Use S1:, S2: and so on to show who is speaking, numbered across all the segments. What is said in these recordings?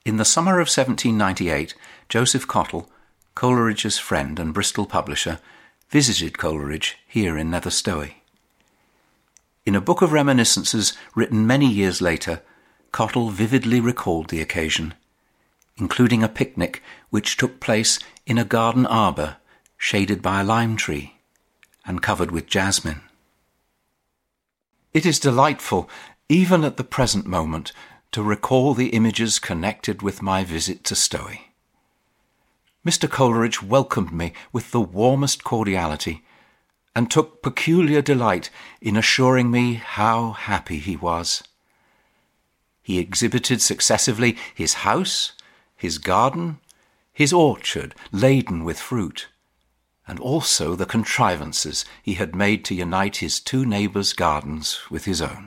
S1: In the summer of 1798, Joseph Cottle, Coleridge's friend and Bristol publisher, visited Coleridge here in Nether Stowey. In a book of reminiscences written many years later, Cottle vividly recalled the occasion, including a picnic which took place in a garden arbour shaded by a lime tree and covered with jasmine. It is delightful, even at the present moment, to recall the images connected with my visit to Stowey. Mr. Coleridge welcomed me with the warmest cordiality and took peculiar delight in assuring me how happy he was. He exhibited successively his house, his garden, his orchard laden with fruit, and also the contrivances he had made to unite his two neighbours' gardens with his own.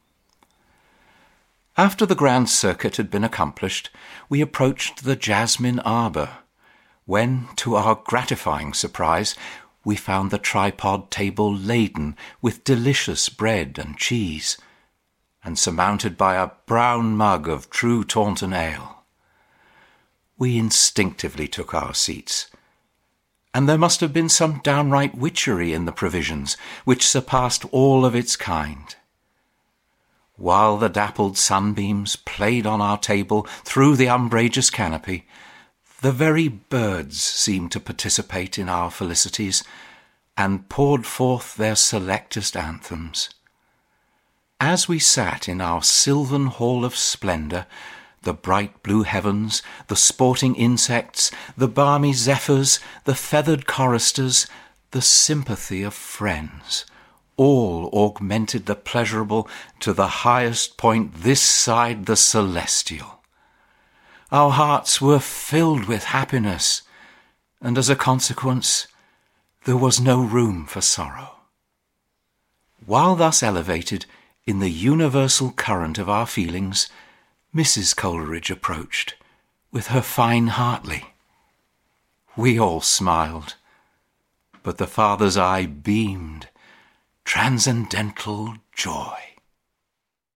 S1: After the grand circuit had been accomplished, we approached the jasmine arbour, when, to our gratifying surprise, we found the tripod table laden with delicious bread and cheese, and surmounted by a brown mug of true Taunton ale. We instinctively took our seats, and there must have been some downright witchery in the provisions, which surpassed all of its kind. While the dappled sunbeams played on our table through the umbrageous canopy, the very birds seemed to participate in our felicities, and poured forth their selectest anthems. As we sat in our sylvan hall of splendour, the bright blue heavens, the sporting insects, the balmy zephyrs, the feathered choristers, the sympathy of friends, all augmented the pleasurable to the highest point this side the celestial. Our hearts were filled with happiness, and as a consequence, there was no room for sorrow. While thus elevated in the universal current of our feelings, Mrs. Coleridge approached, with her fine Hartley. We all smiled, but the father's eye beamed transcendental joy.